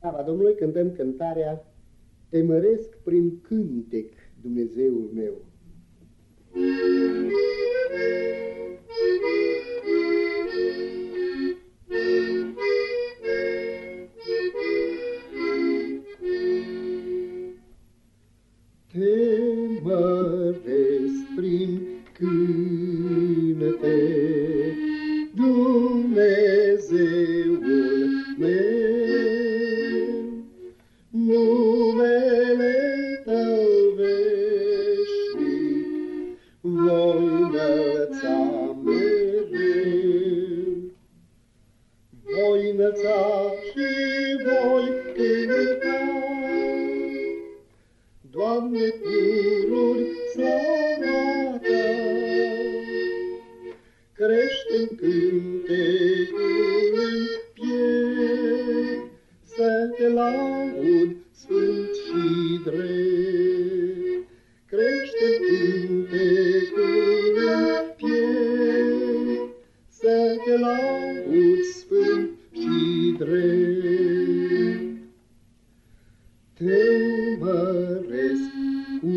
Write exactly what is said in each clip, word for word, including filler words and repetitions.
slava Domnului cântăm cântarea Te măresc prin cântec, Dumnezeul meu. Te măresc prin cântec, Dumnezeul meu, numele Tău veșnic voi înălța mereu. Voi înălța și voi cânta, Doamne, pururi slava Ta. Crește-n cântecul în piept, să Te laud sfânt și drept. Crește-n cântecul în piept, să Te laud sfânt și drept. Te măresc cu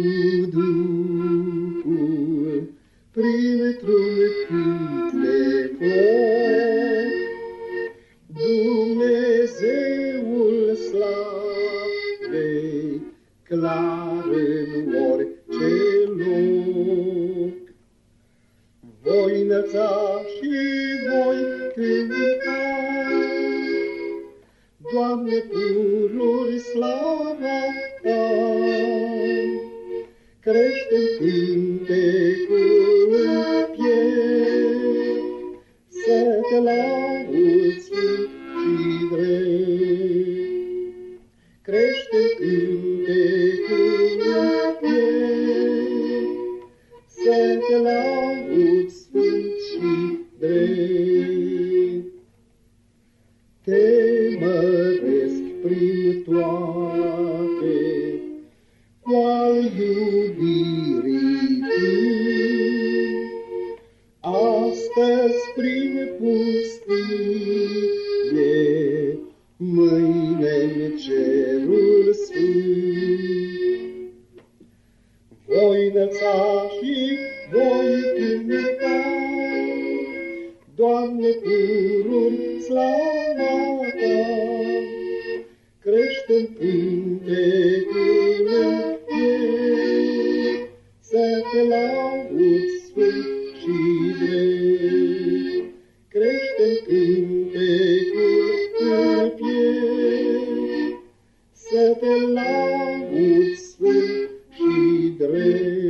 Duhul printr-un cânt de foc, Dumnezeul slavei, clar în orice loc. Voi înălța și voi cânta, Doamne, pururi slava Ta. Crește-n cântecul în piept, să Te laud sfânt și drept. Crește-n cântecul în piept, să Te laud sfânt și drept. Te măresc prin toate, cu-al iubirii tâi, astăzi prin pustie, mâine-n cerul sfânt. Voi înălța și voi cânta, Doamne, pururi slava Ta. Crește-n cântecul în piept, să Te laud sfânt și drept. Crește-n cântecul în piept, să Te laud sfânt și drept.